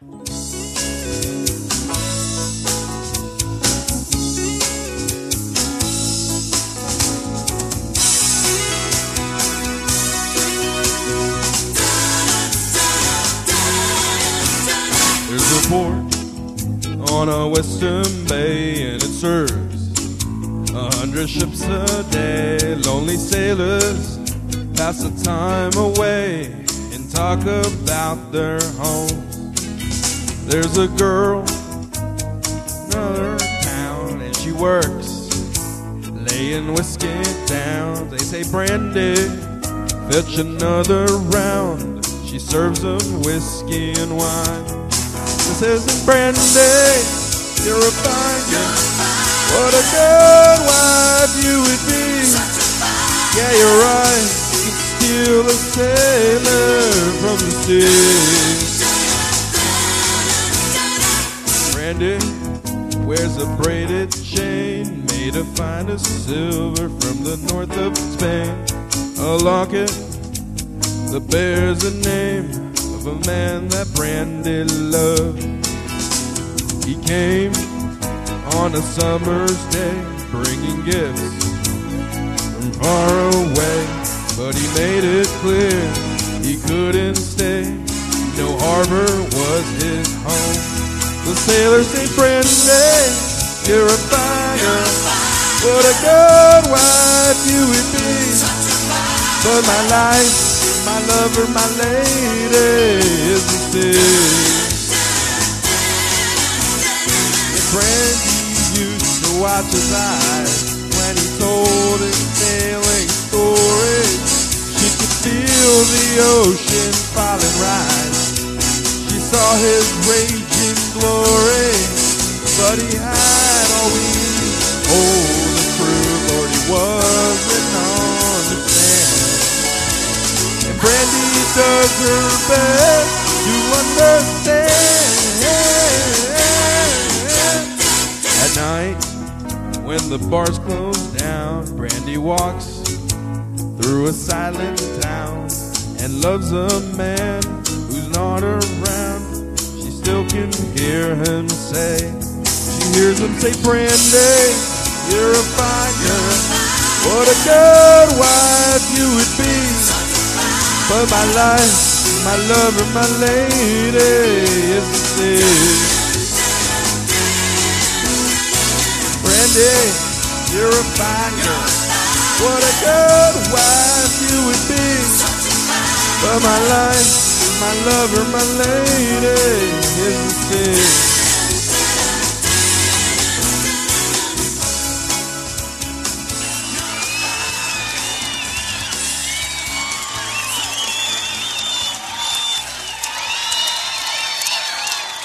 There's a port on a western bay, and it serves 100 ships a day. Lonely sailors pass the time away and talk about their homes. There's a girl in another town, and she works laying whiskey down. They say, Brandy, fetch another round. She serves them whiskey and wine. She says, Brandy, you're a fine girl. What a good wife you would be. Yeah, you're right. You can steal a sailor from the sea. Brandy wears a braided chain made of finest silver from the north of Spain. A locket that bears the name of a man that Brandy loved. He came on a summer's day, bringing gifts from far away, but he made it clear he couldn't stay. No harbor was his home. The sailors say, Brandy, you're a fine girl. What a good wife you would be. But my life, my lover, my lady is the sea. Brandy used to watch his eyes when he told his sailing story. She could feel the ocean fall and rise. She saw his raging glory, but he had always told the truth, or he wasn't on the sand. And Brandy does her best to understand. At night, when the bars close down, Brandy walks through a silent town and loves a man who's not around. She still can hear him say, she hears him say, Brandy, you're a fine girl. What a good wife you would be. But my life, my lover, my lady is the sea. Brandy, you're a fine girl. What a good wife you would be. But my life, my lover, my lady is the sea.